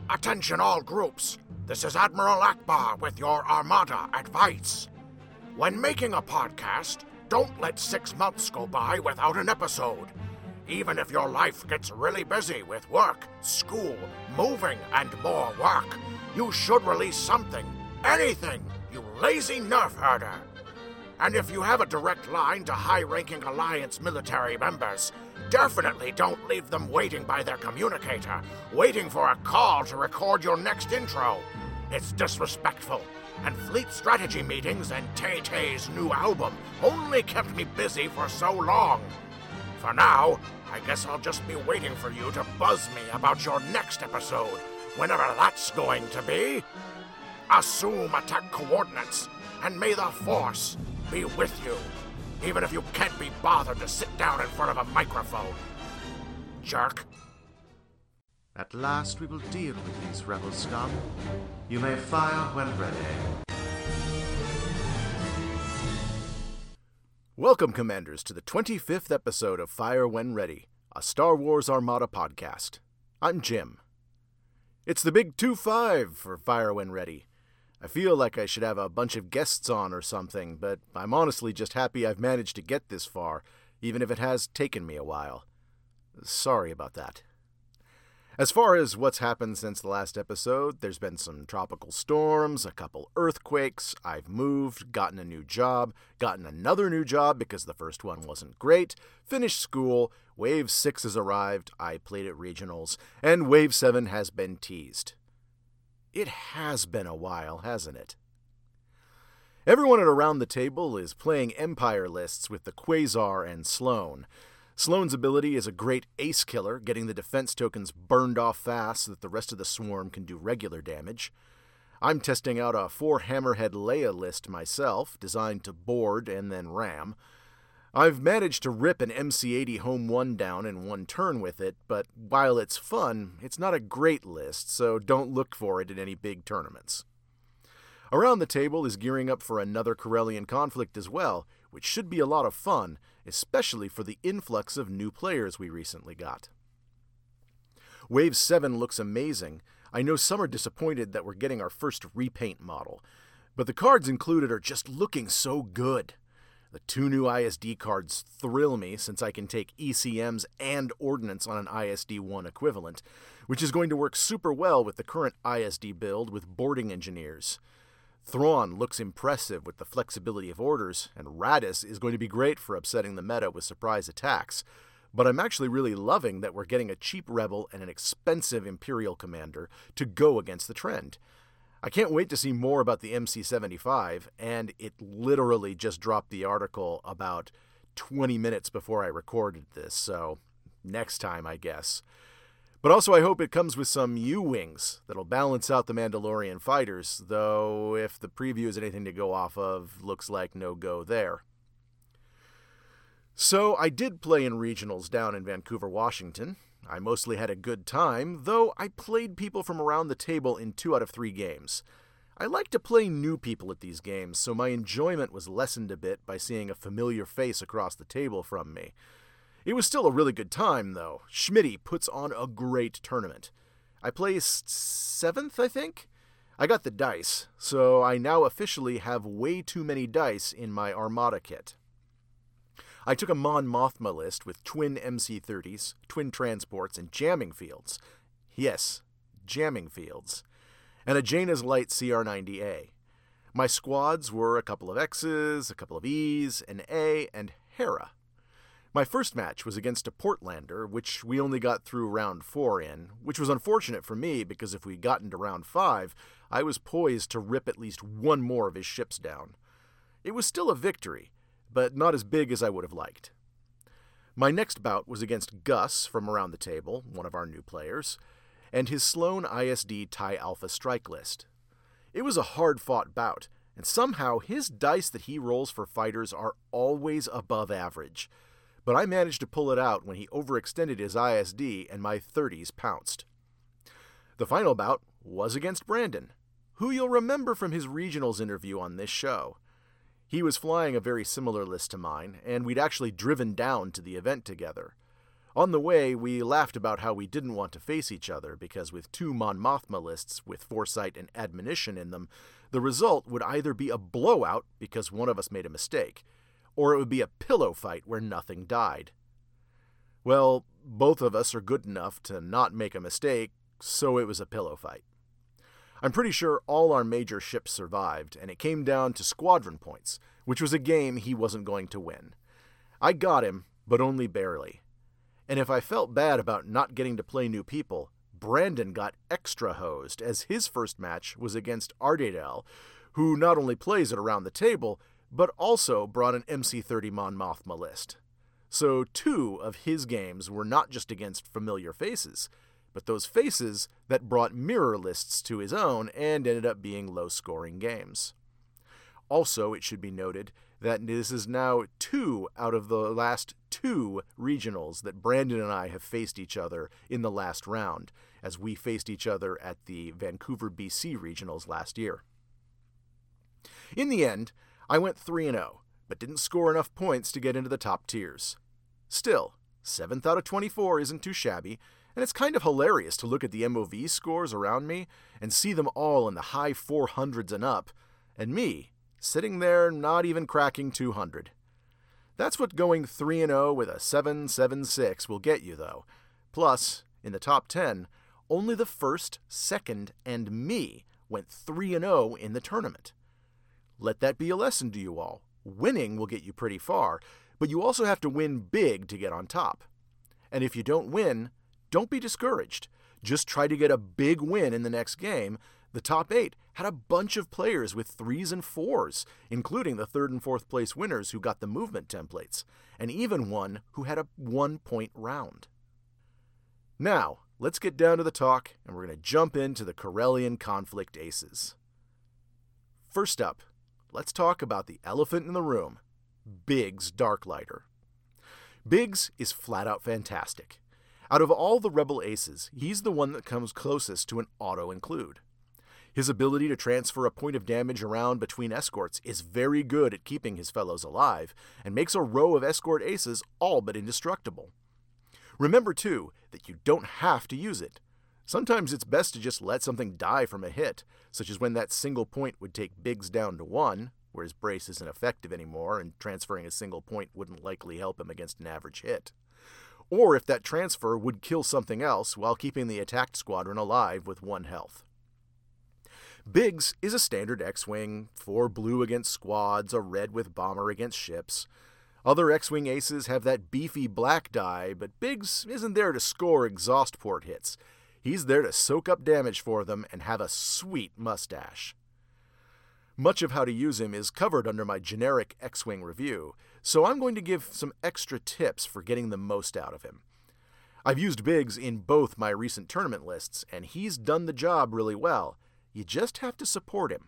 Attention all groups. This is Admiral Akbar with your Armada advice. When making a podcast, don't let 6 months go by without an episode. Even if your life gets really busy with work, school, moving, and more work, you should release something, anything, you lazy nerf herder. And if you have a direct line to high-ranking Alliance military members, definitely don't leave them waiting by their communicator, waiting for a call to record your next intro. It's disrespectful, and fleet strategy meetings and Tay-Tay's new album only kept me busy for so long. For now, I guess I'll just be waiting for you to buzz me about your next episode, whenever that's going to be. Assume attack coordinates, and may the Force be with you, even if you can't be bothered to sit down in front of a microphone. Jerk. At last we will deal with these rebel scum. You may fire when ready. Welcome, Commanders, to the 25th episode of Fire When Ready, a Star Wars Armada podcast. I'm Jim. It's the big 2-5 for Fire When Ready. I feel like I should have a bunch of guests on or something, but I'm honestly just happy I've managed to get this far, even if it has taken me a while. Sorry about that. As far as what's happened since the last episode, there's been some tropical storms, a couple earthquakes, I've moved, gotten a new job, gotten another new job because the first one wasn't great, finished school, Wave 6 has arrived, I played at regionals, and Wave 7 has been teased. It has been a while, hasn't it? Everyone at Around the Table is playing Empire lists with the Quasar and Sloane. Sloane's ability is a great ace killer, getting the defense tokens burned off fast so that the rest of the swarm can do regular damage. I'm testing out a 4 Hammerhead Leia list myself, designed to board and then ram. I've managed to rip an MC-80 Home 1 down in one turn with it, but while it's fun, it's not a great list, so don't look for it in any big tournaments. Around the Table is gearing up for another Corellian conflict as well, which should be a lot of fun, especially for the influx of new players we recently got. Wave 7 looks amazing. I know some are disappointed that we're getting our first repaint model, but the cards included are just looking so good. The 2 new ISD cards thrill me since I can take ECMs and Ordnance on an ISD-1 equivalent, which is going to work super well with the current ISD build with boarding engineers. Thrawn looks impressive with the flexibility of orders, and Raddus is going to be great for upsetting the meta with surprise attacks, but I'm actually really loving that we're getting a cheap Rebel and an expensive Imperial commander to go against the trend. I can't wait to see more about the MC-75, and it literally just dropped the article about 20 minutes before I recorded this, so next time, I guess. But also I hope it comes with some U-Wings that'll balance out the Mandalorian fighters, though if the preview is anything to go off of, looks like no go there. So I did play in regionals down in Vancouver, Washington. I mostly had a good time, though I played people from Around the Table in 2 out of 3 games. I like to play new people at these games, so my enjoyment was lessened a bit by seeing a familiar face across the table from me. It was still a really good time, though. Schmitty puts on a great tournament. I placed 7th, I think? I got the dice, so I now officially have way too many dice in my Armada kit. I took a Mon Mothma list with twin MC-30s, twin transports, and jamming fields. Yes, jamming fields. And a Jaina's Light CR-90A. My squads were a couple of X's, a couple of E's, an A, and Hera. My first match was against a Portlander, which we only got through round 4 in, which was unfortunate for me because if we'd gotten to round 5, I was poised to rip at least one more of his ships down. It was still a victory, but not as big as I would have liked. My next bout was against Gus from Around the Table, one of our new players, and his Sloane ISD TIE Alpha strike list. It was a hard-fought bout, and somehow his dice that he rolls for fighters are always above average. But I managed to pull it out when he overextended his ISD and my 30s pounced. The final bout was against Brandon, who you'll remember from his regionals interview on this show. He was flying a very similar list to mine, and we'd actually driven down to the event together. On the way, we laughed about how we didn't want to face each other because with 2 Mon Mothma lists with foresight and admonition in them, the result would either be a blowout because one of us made a mistake, or it would be a pillow fight where nothing died. Well, both of us are good enough to not make a mistake, so it was a pillow fight. I'm pretty sure all our major ships survived, and it came down to squadron points, which was a game he wasn't going to win. I got him, but only barely. And if I felt bad about not getting to play new people, Brandon got extra hosed as his first match was against Ardadel, who not only plays it around the table, but also brought an MC30 Mon Mothma list. So 2 of his games were not just against familiar faces, but those faces that brought mirror lists to his own and ended up being low-scoring games. Also, it should be noted that this is now 2 out of the last 2 regionals that Brandon and I have faced each other in the last round, as we faced each other at the Vancouver, BC regionals last year. In the end, I went 3-0, but didn't score enough points to get into the top tiers. Still, 7th out of 24 isn't too shabby, and it's kind of hilarious to look at the MOV scores around me and see them all in the high 400s and up, and me, sitting there not even cracking 200. That's what going 3-0 with a 7.76 will get you, though. Plus, in the top 10, only the first, second, and me went 3-0 in the tournament. Let that be a lesson to you all. Winning will get you pretty far, but you also have to win big to get on top. And if you don't win, don't be discouraged. Just try to get a big win in the next game. The top 8 had a bunch of players with 3s and 4s, including the 3rd and 4th place winners who got the movement templates, and even one who had a 1-point round. Now, let's get down to the talk, and we're going to jump into the Corellian conflict aces. First up, let's talk about the elephant in the room, Biggs Darklighter. Biggs is flat out fantastic. Out of all the Rebel aces, he's the one that comes closest to an auto-include. His ability to transfer a point of damage around between escorts is very good at keeping his fellows alive, and makes a row of escort aces all but indestructible. Remember, too, that you don't have to use it. Sometimes it's best to just let something die from a hit, such as when that single point would take Biggs down to 1, where his brace isn't effective anymore and transferring a single point wouldn't likely help him against an average hit. Or if that transfer would kill something else while keeping the attacked squadron alive with 1 health. Biggs is a standard X-Wing, 4 blue against squads, a red with bomber against ships. Other X-Wing aces have that beefy black die, but Biggs isn't there to score exhaust port hits. He's there to soak up damage for them and have a sweet mustache. Much of how to use him is covered under my generic X-Wing review, so I'm going to give some extra tips for getting the most out of him. I've used Biggs in both my recent tournament lists, and he's done the job really well. You just have to support him.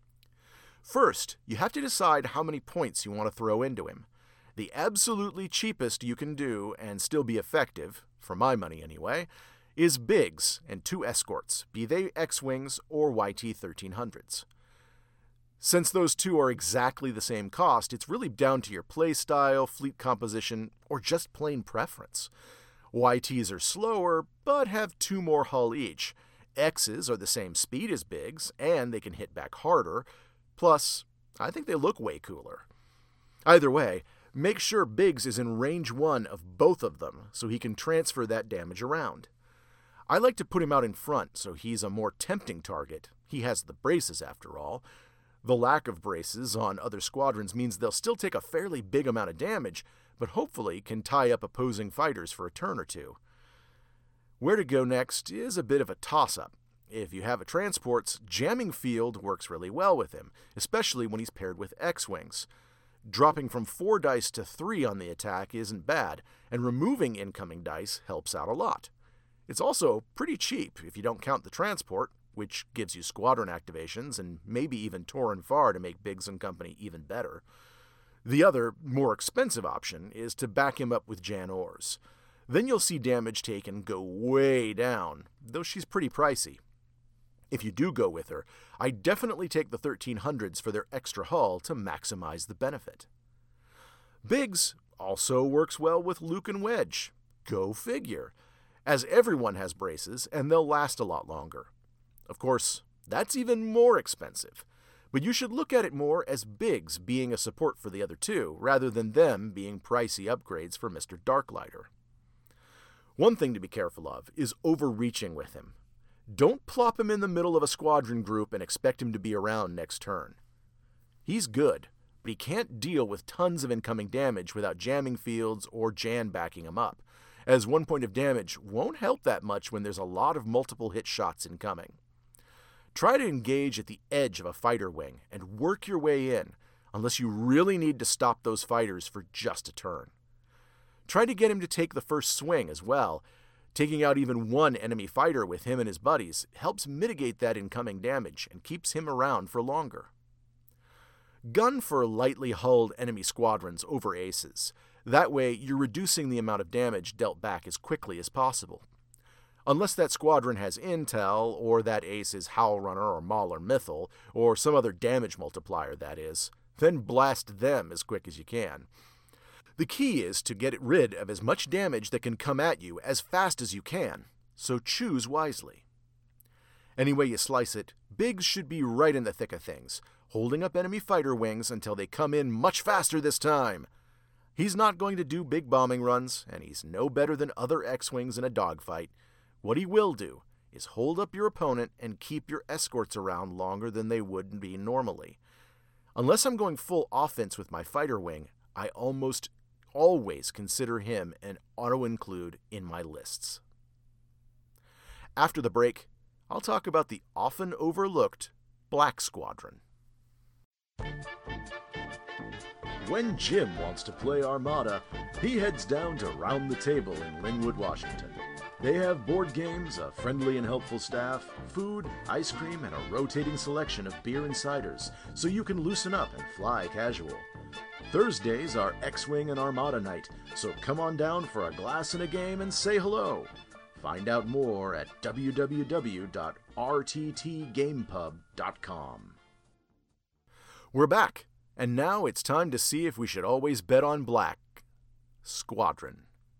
First, you have to decide how many points you want to throw into him. The absolutely cheapest you can do and still be effective, for my money anyway, is Biggs and 2 escorts, be they X-Wings or YT-1300s. Since those 2 are exactly the same cost, it's really down to your playstyle, fleet composition, or just plain preference. YTs are slower, but have 2 more hull each. X's are the same speed as Biggs, and they can hit back harder. Plus, I think they look way cooler. Either way, make sure Biggs is in range 1 of both of them, so he can transfer that damage around. I like to put him out in front, so he's a more tempting target. He has the braces, after all. The lack of braces on other squadrons means they'll still take a fairly big amount of damage, but hopefully can tie up opposing fighters for a turn or 2. Where to go next is a bit of a toss-up. If you have a transports, jamming field works really well with him, especially when he's paired with X-Wings. Dropping from 4 dice to 3 on the attack isn't bad, and removing incoming dice helps out a lot. It's also pretty cheap if you don't count the transport, which gives you squadron activations and maybe even Torren Farr to make Biggs and company even better. The other, more expensive option is to back him up with Jan Ors. Then you'll see damage taken go way down, though she's pretty pricey. If you do go with her, I definitely take the 1300s for their extra hull to maximize the benefit. Biggs also works well with Luke and Wedge. Go figure, as everyone has braces and they'll last a lot longer. Of course, that's even more expensive, but you should look at it more as Biggs being a support for the other two, rather than them being pricey upgrades for Mr. Darklighter. One thing to be careful of is overreaching with him. Don't plop him in the middle of a squadron group and expect him to be around next turn. He's good, but he can't deal with tons of incoming damage without jamming fields or Jan backing him up, as 1 point of damage won't help that much when there's a lot of multiple hit shots incoming. Try to engage at the edge of a fighter wing and work your way in, unless you really need to stop those fighters for just a turn. Try to get him to take the first swing as well. Taking out even one enemy fighter with him and his buddies helps mitigate that incoming damage and keeps him around for longer. Gun for lightly hulled enemy squadrons over aces. That way, you're reducing the amount of damage dealt back as quickly as possible. Unless that squadron has intel, or that ace is Howlrunner or Maul or Mythal, or some other damage multiplier, that is, then blast them as quick as you can. The key is to get rid of as much damage that can come at you as fast as you can, so choose wisely. Any way you slice it, Biggs should be right in the thick of things, holding up enemy fighter wings until they come in much faster this time. He's not going to do big bombing runs, and he's no better than other X-Wings in a dogfight. What he will do is hold up your opponent and keep your escorts around longer than they would be normally. Unless I'm going full offense with my fighter wing, I almost always consider him an auto-include in my lists. After the break, I'll talk about the often overlooked Black Squadron. When Jim wants to play Armada, he heads down to Round the Table in Linwood, Washington. They have board games, a friendly and helpful staff, food, ice cream, and a rotating selection of beer and ciders, so you can loosen up and fly casual. Thursdays are X-Wing and Armada night, so come on down for a glass and a game and say hello. Find out more at www.rttgamepub.com. We're back, and now it's time to see if we should always bet on Black Squadron.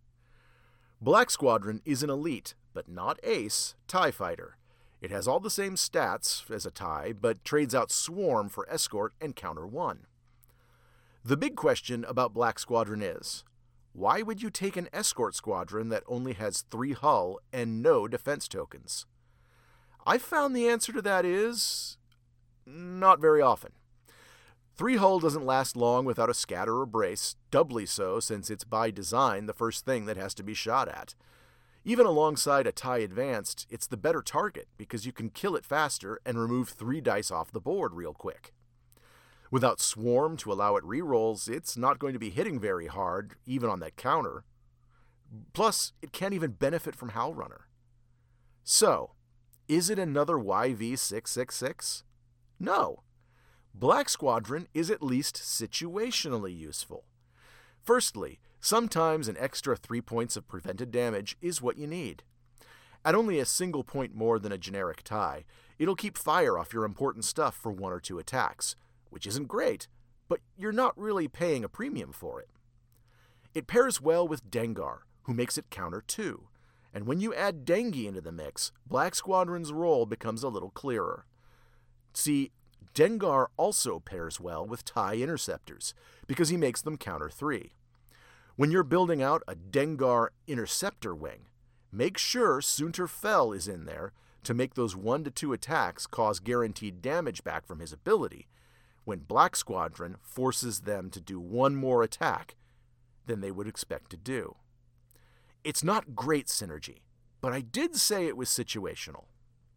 Black Squadron is an elite, but not ace, TIE fighter. It has all the same stats as a TIE, but trades out Swarm for escort and counter 1. The big question about Black Squadron is, why would you take an escort squadron that only has 3 hull and no defense tokens? I've found the answer to that is not very often. 3 hull doesn't last long without a scatter or brace, doubly so since it's by design the first thing that has to be shot at. Even alongside a TIE Advanced, it's the better target because you can kill it faster and remove 3 dice off the board real quick. Without Swarm to allow it rerolls, it's not going to be hitting very hard, even on that counter. Plus, it can't even benefit from Howlrunner. So, is it another YV666? No. Black Squadron is at least situationally useful. Firstly, sometimes an extra 3 points of prevented damage is what you need. At only a single point more than a generic TIE, it'll keep fire off your important stuff for 1 or 2 attacks, which isn't great, but you're not really paying a premium for it. It pairs well with Dengar, who makes it counter 2, and when you add Dengi into the mix, Black Squadron's role becomes a little clearer. See, Dengar also pairs well with TIE Interceptors, because he makes them counter 3. When you're building out a Dengar Interceptor wing, make sure Soontir Fel is in there to make those 1 to 2 attacks cause guaranteed damage back from his ability, when Black Squadron forces them to do 1 more attack than they would expect to do. It's not great synergy, but I did say it was situational.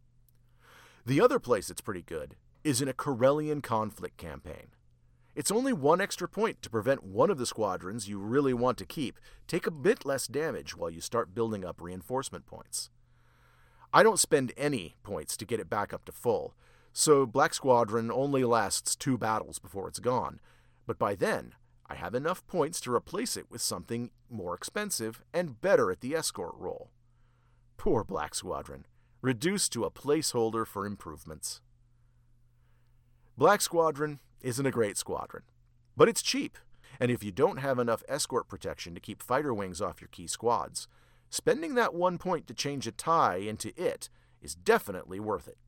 The other place it's pretty good is in a Corellian conflict campaign. It's only 1 extra point to prevent one of the squadrons you really want to keep take a bit less damage while you start building up reinforcement points. I don't spend any points to get it back up to full, so Black Squadron only lasts 2 battles before it's gone, but by then I have enough points to replace it with something more expensive and better at the escort role. Poor Black Squadron, reduced to a placeholder for improvements. Black Squadron isn't a great squadron, but it's cheap, And if you don't have enough escort protection to keep fighter wings off your key squads, spending that 1 point to change a tie into it is definitely worth it.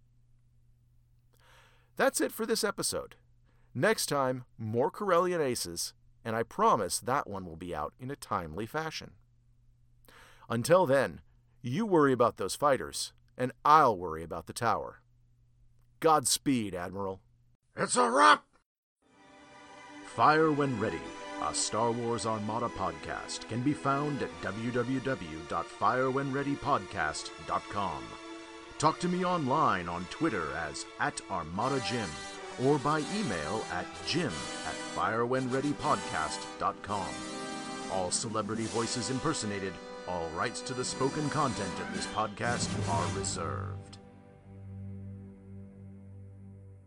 That's it for this episode. Next time, more Corellian Aces, and I promise that one will be out in a timely fashion. Until then, you worry about those fighters, and I'll worry about the tower. Godspeed, Admiral. It's a wrap! Fire When Ready, a Star Wars Armada podcast, can be found at www.firewhenreadypodcast.com. Talk to me online on Twitter as @ArmadaJim, or by email at jim@firewhenreadypodcast.com. All celebrity voices impersonated, all rights to the spoken content of this podcast are reserved.